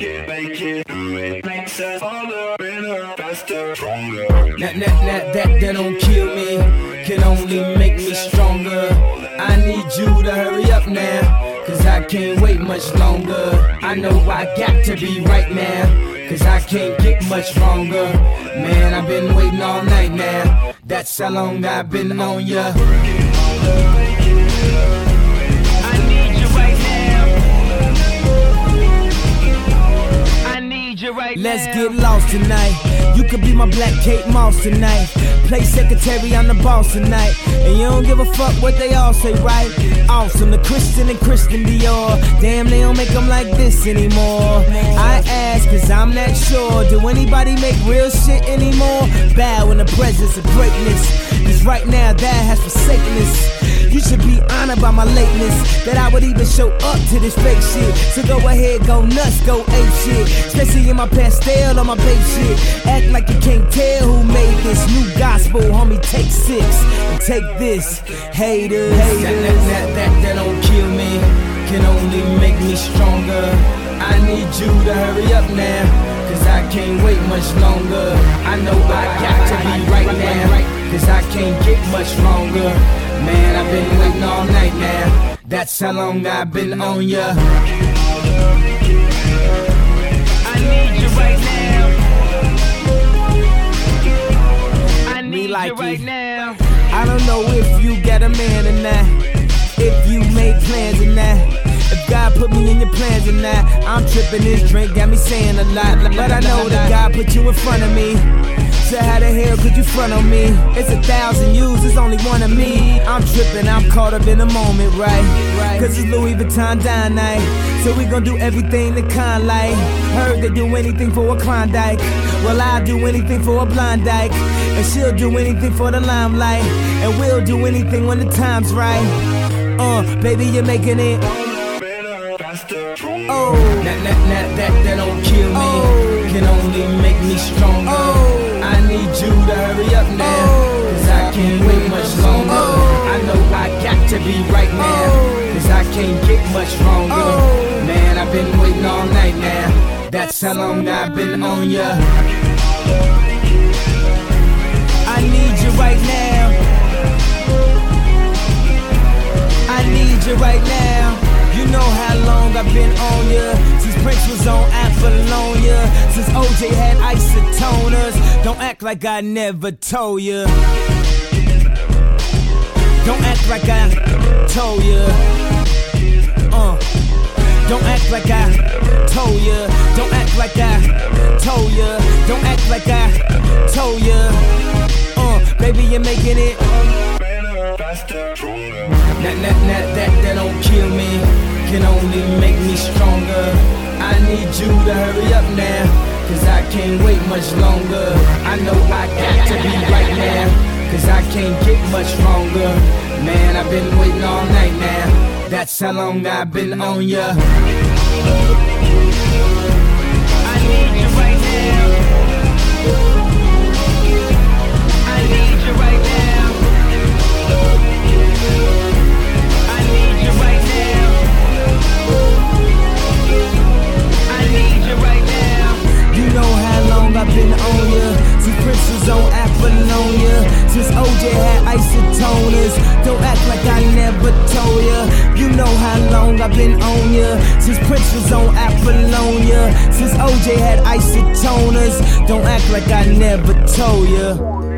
it, do it. Makes us harder, better, faster, stronger. That don't kill me, can only make me stronger. I need you to hurry up now, cause I can't wait much longer. I know I got to be right now, cause I can't get much longer. Man, I've been waiting all night now, that's how long I've been on ya. Let's get lost tonight. You could be my Black Kate Moss tonight. Play secretary, I'm the boss tonight. And you don't give a fuck what they all say, right? Awesome, the Christian and Christian Dior. Damn, they don't make them like this anymore. I ask, cause I'm not sure. Do anybody make real shit anymore? Bow in the presence of greatness, cause right now that has forsaken us. You should be honored by my lateness, that I would even show up to this fake shit. So go ahead, go nuts, go ape shit. Especially in my pastel on my babe shit. Act like you can't tell who made this new gospel, homie. Take 6 and take this, haters. That don't kill me, can only make me stronger. I need you to hurry up now, cause I can't wait much longer. I know I got to be right now, cause I can't get much longer. Man, I've been waiting all night now, that's how long I've been on ya. I need you right now, I need you right now. I don't know if you got a man or not, if you made plans or not, if God put me in your plans or not. I'm tripping, this drink got me saying a lot, but I know that God put you in front of me. So how the hell could you front on me? It's 1,000 yous, it's only one of me. I'm tripping, I'm caught up in the moment, right? Cause it's Louis Vuitton dine night, so we gon' do everything the kind like. Heard they do anything for a Klondike, well I'll do anything for a blind dyke. And she'll do anything for the limelight, and we'll do anything when the time's right. Baby, you're making it. Oh, that don't kill me, can only make me stronger. I need you to hurry up now, cause I can't wait much longer. I know I got to be right now, cause I can't get much longer. Man, I've been waiting all night now, that's how long I've been on ya. I need you right now, I need you right now. You know how long I've been on ya, since Prince was on Apollonia, since OJ had isotoners. Don't act like I never told ya, don't act like I told ya. Don't act like I told ya, don't act like I told ya, don't act like I told ya. Baby, you're making it. That don't kill me, can only make me stronger. I need you to hurry up now, cause I can't wait much longer. I know I got to be right now, cause I can't get much longer. Man, I've been waiting all night now, that's how long I've been on ya. I need you right now, I need you right now, I need you right now, I need you right now. You know how long I've been on ya, since Prince was on Apollonia, since OJ had isotoners. Don't act like I never told ya. You know how long I've been on ya, since Prince was on Apollonia, since OJ had isotoners. Don't act like I never told ya.